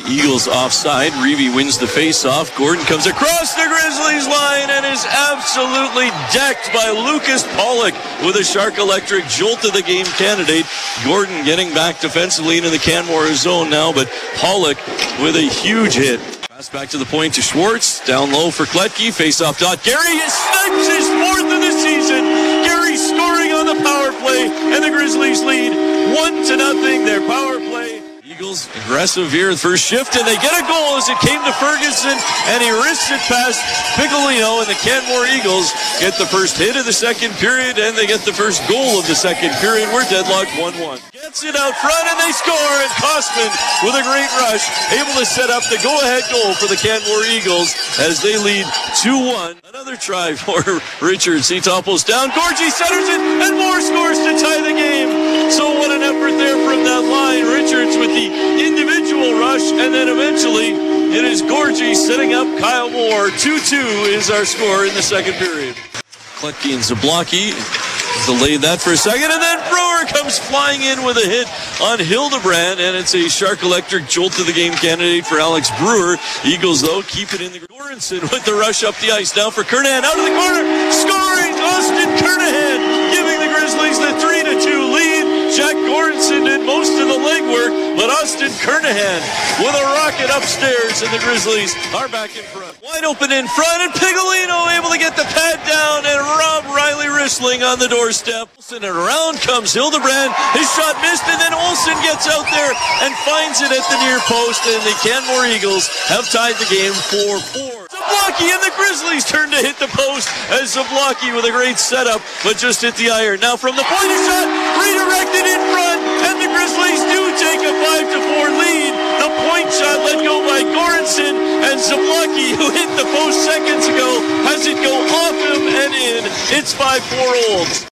Eagles offside. Reeve wins the face-off. Gordon comes across the Grizzlies line and is absolutely decked by Lucas Pollock with a Shark Electric jolt of the game candidate. Gordon getting back defensively into the Canmore zone now, but Pollock with a huge hit. Pass back to the point to Schwartz. Down low for Kletke. Face-off dot. Gary snipes his fourth of the season. Gary scoring on the power play, and the Grizzlies lead 1-0 their power play. Eagles aggressive here first shift, and they get a goal as it came to Ferguson, and he wrists it past Piccolino, and the Canmore Eagles get the first hit of the second period, and they get the first goal of the second period. We're deadlocked 1-1. Gets it out front, and they score, and Kosman with a great rush, able to set up the go-ahead goal for the Canmore Eagles as they lead 2-1. Another try for Richards. He topples down, Gorgie centers it, and Moore scores to tie the game. So what an effort there from that line. Richards with the individual rush, and then eventually it is Gorgie setting up Kyle Moore. 2-2 is our score in the second period. Kletke and Zablocki delayed that for a second, and then Brewer comes flying in with a hit on Hildebrand, and it's a Shark Electric jolt to the game candidate for Alex Brewer. Eagles, though, keep it in the Goranson with the rush up the ice. Now for Kernahan, out of the corner, scoring! Austin Kernahan giving the Grizzlies the 3-2 lead. Jack Goranson did most of the legwork, but Austin Kernahan with a rocket upstairs, and the Grizzlies are back in front. Wide open in front, and Piccolino able to get the pad down, and Rob Riley Rissling on the doorstep. And around comes Hildebrand. His shot missed, and then Olsen gets out there and finds it at the near post, and the Canmore Eagles have tied the game 4-4. Zablocki and the Grizzlies turn to hit the post as Zablocki with a great setup, but just hit the iron. Now from the point, a shot redirected in front, and the Grizzlies do take a 5-4 lead. The point shot let go by Goranson, and Zablocki, who hit the post seconds ago, has it go off him and in. It's 5-4 Olds.